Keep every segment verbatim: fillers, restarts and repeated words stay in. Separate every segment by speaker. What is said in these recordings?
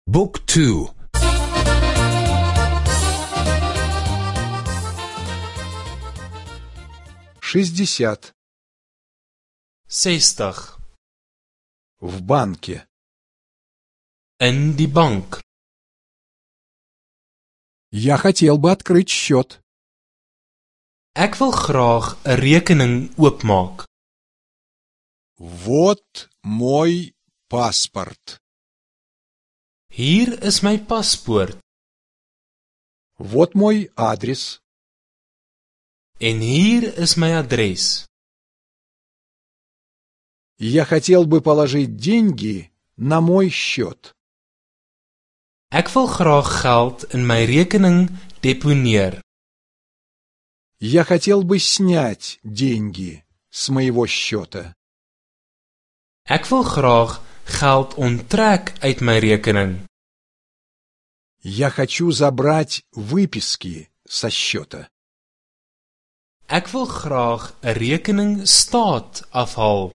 Speaker 1: بوك تو
Speaker 2: шестьдесят.
Speaker 3: zestig.
Speaker 2: В банке.
Speaker 3: In die bank.
Speaker 2: Я хотел бы открыть счет.
Speaker 3: Ek wil graag 'n rekening oopmaak.
Speaker 2: Вот мой паспорт.
Speaker 3: Hier is my paspoort.
Speaker 2: Вот мой адрес.
Speaker 3: En hier is my adres.
Speaker 2: Я хотел бы положить деньги на мой счет.
Speaker 3: Ek wil graag geld in my rekening deponeer.
Speaker 2: Я хотел бы снять деньги с моего счета.
Speaker 3: Ek wil graag geld onttrek uit my rekening.
Speaker 2: Я хочу забрать выписки со счета.
Speaker 3: Ek wil graag 'n rekening staat afhaal.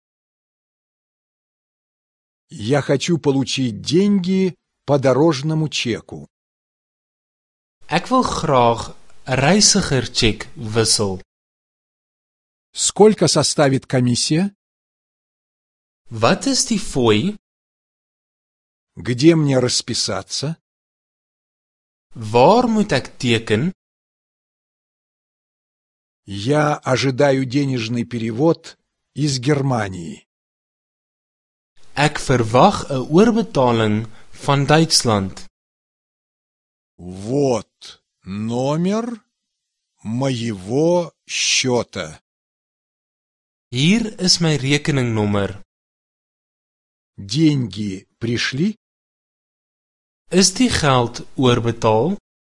Speaker 2: Я хочу получить деньги по дорожному чеку.
Speaker 3: Ek wil graag 'n reisigertjek wissel.
Speaker 2: Сколько составит комиссия?
Speaker 3: Wat is die fooi?
Speaker 2: Где мне расписаться?
Speaker 3: Waar moet ek teken?
Speaker 2: Я ожидаю денежный перевод из Германии.
Speaker 3: Ek verwag 'n oorbetaling van Duitsland.
Speaker 2: Вот номер моего счета.
Speaker 3: Hier is my rekeningnommer.
Speaker 2: Деньги пришли?
Speaker 3: Is die geld oorbetaal?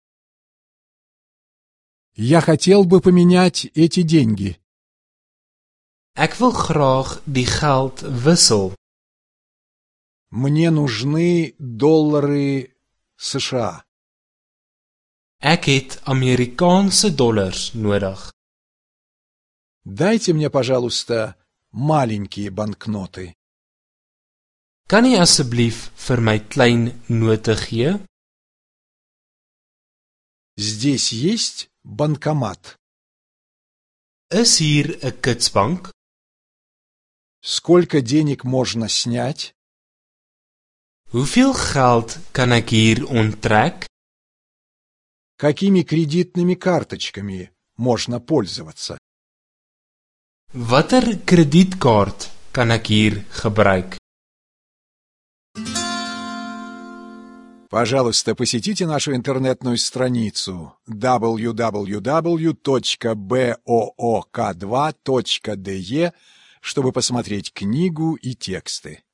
Speaker 2: Я хотел бы поменять эти деньги.
Speaker 3: Ek wil graag die geld wissel.
Speaker 2: Мне нужны доллары США.
Speaker 3: Ek het Amerikaanse dollars nodig.
Speaker 2: Дайте мне, пожалуйста, маленькие банкноты.
Speaker 3: Kan jy asseblief vir my klein note gee?
Speaker 2: Здесь есть банкомат.
Speaker 3: Is hier 'n kitsbank?
Speaker 2: Сколько денег можно снять?
Speaker 3: Hoeveel geld kan ek hier onttrek?
Speaker 2: Какими кредитными карточками можно пользоваться?
Speaker 3: Watter kredietkaart kan ek hier gebruik?
Speaker 2: Пожалуйста, посетите нашу интернетную страницу дабл ю дабл ю дабл ю точка боок два точка де, чтобы посмотреть книгу и тексты.